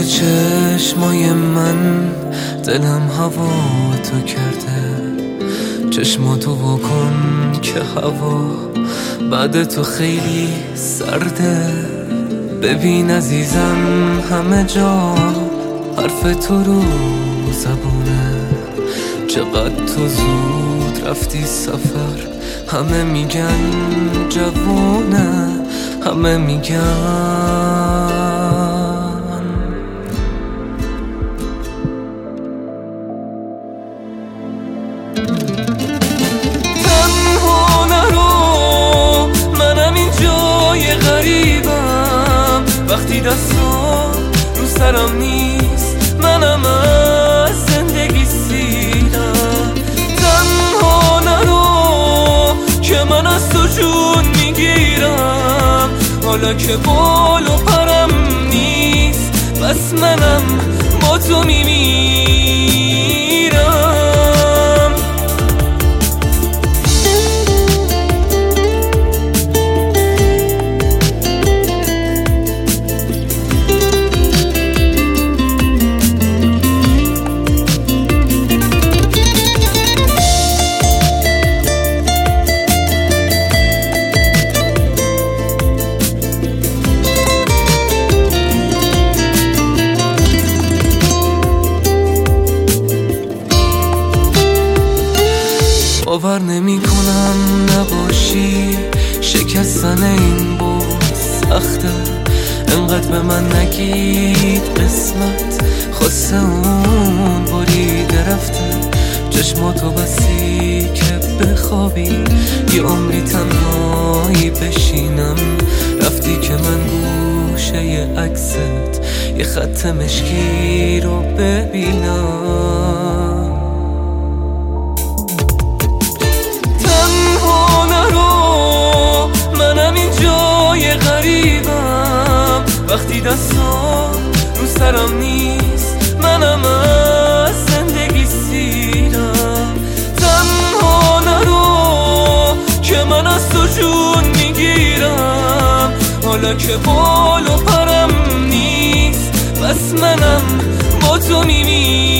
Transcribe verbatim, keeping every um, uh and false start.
چشمای من دلم هوا تو کرده، چشماتو واکن که هوا بعد تو خیلی سرده. ببین عزیزم همه جا حرف تو رو زبونه، چقدر تو زود رفتی سفر. همه میگن جوونه، همه میگن تنها نرو، منم اینجای غریبم. وقتی دستا رو سرم نیست منم از زندگی سیرم. تنها نرو که من از تو جون میگیرم، حالا که بال و پرم نیست بس منم با تو میمیرم. باور نمی کنم نباشی، شکستن این بود سخته. انقدر به من نگید قسمت خواسته اون بریده رفته. چشماتو بسی که بخوابی، یه عمری تنهایی بشینم. رفتی که من گوشه ی عکست یه خط مشکی رو ببینم. غریبم وقتی دستا رو سرم نیست منم از زندگی سیرم. تنها نرو که من از تو جون میگیرم، حالا که بال و پرم نیست بس منم با تو میمیرم.